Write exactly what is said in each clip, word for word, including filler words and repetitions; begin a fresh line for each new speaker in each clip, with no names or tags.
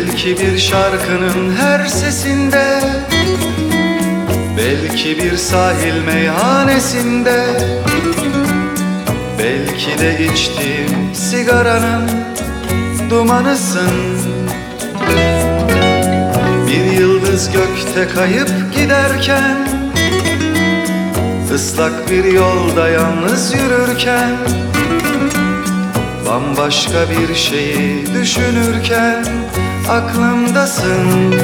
Belki bir şarkının her sesinde, belki bir sahil meyhanesinde, belki de içtiğim sigaranın dumanısın. Bir yıldız gökte kayıp giderken, ıslak bir yolda yalnız yürürken, bambaşka bir şeyi düşünürken aklımdasın.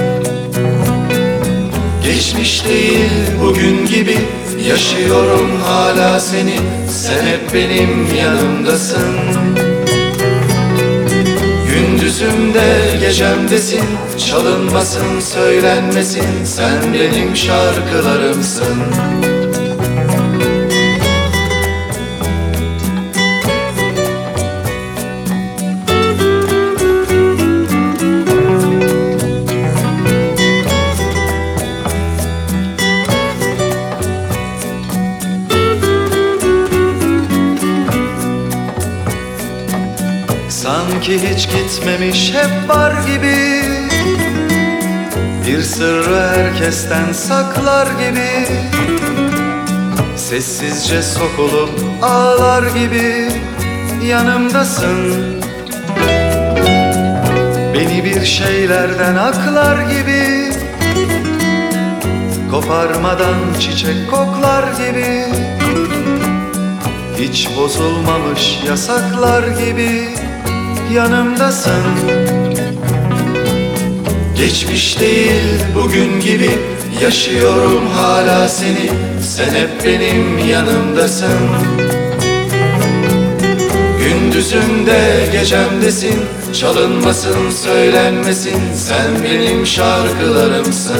Geçmiş değil bugün gibi yaşıyorum hala seni, sen hep benim yanımdasın. Gündüzümde gecemdesin, çalınmasın söylenmesin, sen benim şarkılarımsın. Sanki hiç gitmemiş, hep var gibi, bir sırrı herkesten saklar gibi, sessizce sokulup ağlar gibi yanımdasın. Beni bir şeylerden aklar gibi, koparmadan çiçek koklar gibi, hiç bozulmamış yasaklar gibi yanımdasın. Geçmiş değil bugün gibi yaşıyorum hala seni, sen hep benim yanımdasın. Gündüzümde gecemdesin, çalınmasın söylenmesin, sen benim şarkılarımsın.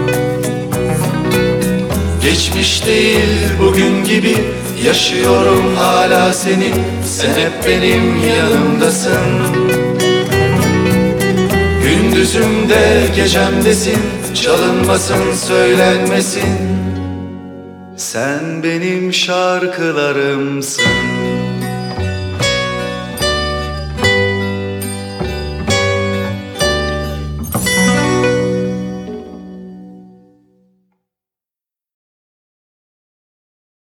Geçmiş değil bugün gibi yaşıyorum hala seni, sen hep benim yanımdasın. Gündüzümde gecemdesin, çalınmasın söylenmesin, sen benim şarkılarımsın.